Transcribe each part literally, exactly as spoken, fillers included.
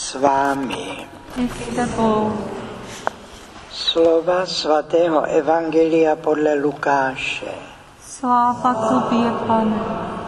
s vámi. I s tebou. Slova svatého Evangelia podle Lukáše. Sláva tobě, Pane.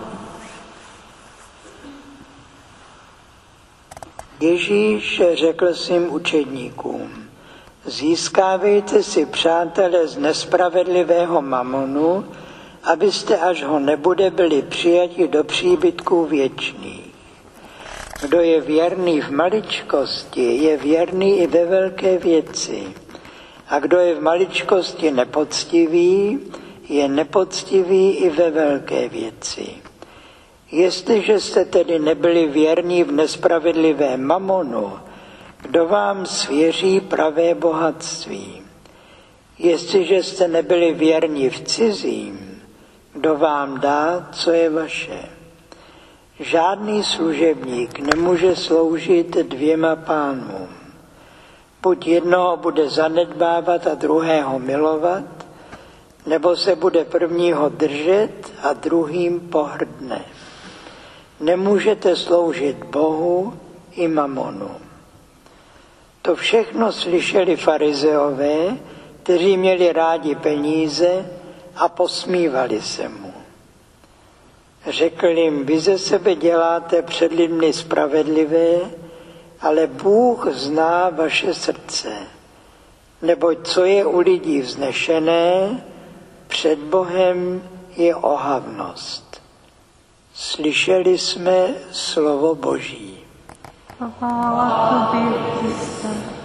Ježíš řekl svým učedníkům: získávejte si přátele z nespravedlivého mamonu, abyste, až ho nebude, byli přijati do příbytků věčných. Kdo je věrný v maličkosti, je věrný i ve velké věci. A kdo je v maličkosti nepoctivý, je nepoctivý i ve velké věci. Jestliže jste tedy nebyli věrní v nespravedlivém mamonu, kdo vám svěří pravé bohatství? Jestliže jste nebyli věrní v cizím, kdo vám dá, co je vaše? Žádný služebník nemůže sloužit dvěma pánům. Buď jednoho bude zanedbávat a druhého milovat, nebo se bude prvního držet a druhým pohrdne. Nemůžete sloužit Bohu i mamonu. To všechno slyšeli farizeové, kteří měli rádi peníze a posmívali se mu. Řekl jim: vy ze sebe děláte před lidmi spravedlivé, ale Bůh zná vaše srdce. Neboť co je u lidí vznešené, před Bohem je ohavnost. Slyšeli jsme slovo Boží. Chvála tobě, Kriste.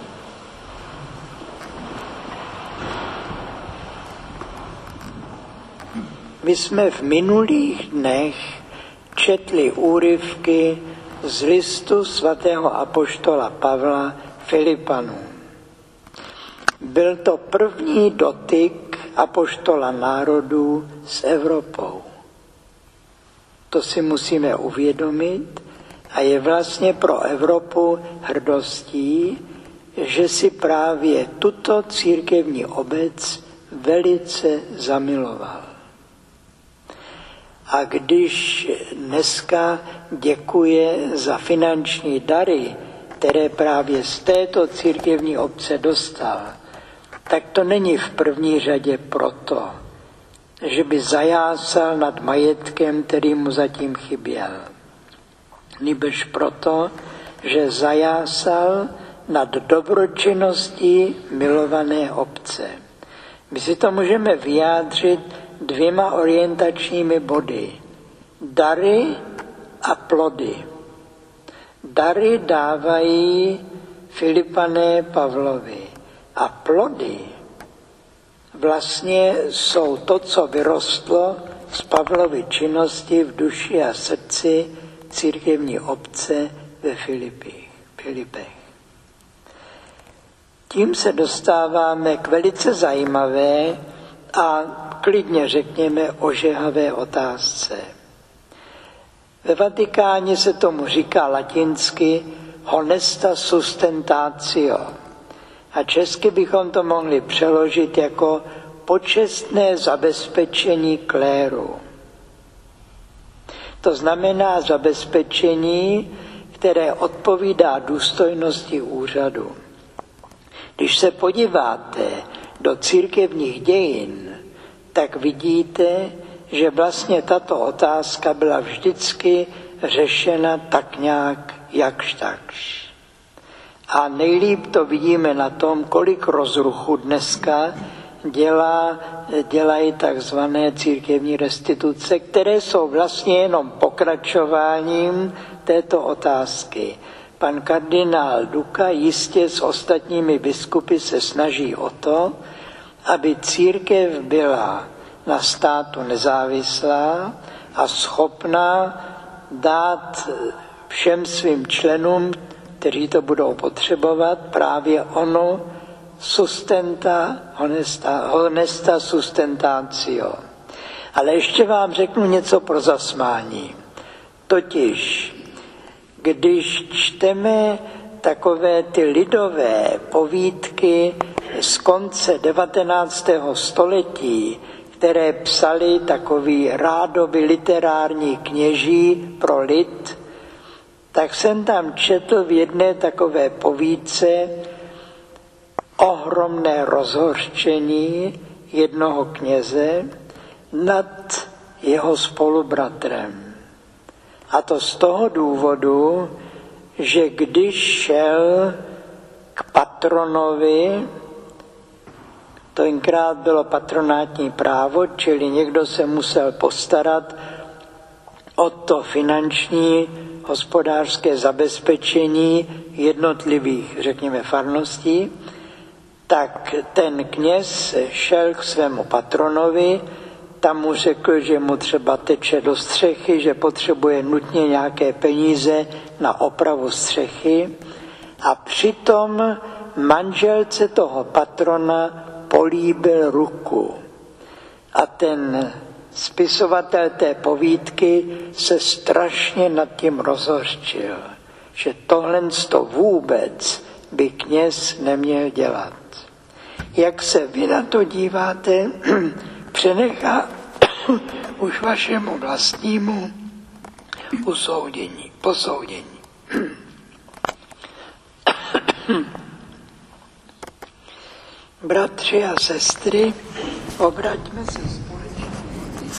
My jsme v minulých dnech četli úryvky z listu svatého apoštola Pavla Filipanům. Byl to první dotyk apoštola národů s Evropou. To si musíme uvědomit a je vlastně pro Evropu hrdostí, že si právě tuto církevní obec velice zamiloval. A když dneska děkuje za finanční dary, které právě z této církevní obce dostal, tak to není v první řadě proto, že by zajásal nad majetkem, který mu zatím chyběl. Nýbrž proto, že zajásal nad dobročinností milované obce. My si to můžeme vyjádřit dvěma orientačními body. Dary a plody. Dary dávají Filipané Pavlovi a plody vlastně jsou to, co vyrostlo z Pavlovy činnosti v duši a srdci církevní obce ve Filipích, Filipech. Tím se dostáváme k velice zajímavé a klidně řekněme ožehavé otázce. Ve Vatikáně se tomu říká latinsky honesta sustentatio. A česky bychom to mohli přeložit jako počestné zabezpečení kléru. To znamená zabezpečení, které odpovídá důstojnosti úřadu. Když se podíváte do církevních dějin, tak vidíte, že vlastně tato otázka byla vždycky řešena tak nějak jakž takž. A nejlíp to vidíme na tom, kolik rozruchu dneska dělá, dělají takzvané církevní restituce, které jsou vlastně jenom pokračováním této otázky. Pan kardinál Duka jistě s ostatními biskupy se snaží o to, aby církev byla na státu nezávislá a schopná dát všem svým členům, kteří to budou potřebovat, právě ono sustenta, honesta, honesta sustentatio. Ale ještě vám řeknu něco pro zasmání. Totiž, když čteme takové ty lidové povídky z konce devatenáctého století, které psali takoví rádoby literární kněží pro lid, tak jsem tam četl v jedné takové povídce ohromné rozhořčení jednoho kněze nad jeho spolubratrem. A to z toho důvodu, že když šel k patronovi, tenkrát bylo patronátní právo, čili někdo se musel postarat o to finanční, hospodářské zabezpečení jednotlivých, řekněme, farností, tak ten kněz šel k svému patronovi, tam mu řekl, že mu třeba teče do střechy, že potřebuje nutně nějaké peníze na opravu střechy a přitom manželce toho patrona políbil ruku. A ten spisovatel té povídky se strašně nad tím rozhořčil, že tohle to vůbec by kněz neměl dělat. Jak se vy na to díváte, přenechá už vašemu vlastnímu usoudění, posoudění. Bratři a sestry, obraťme se spolu.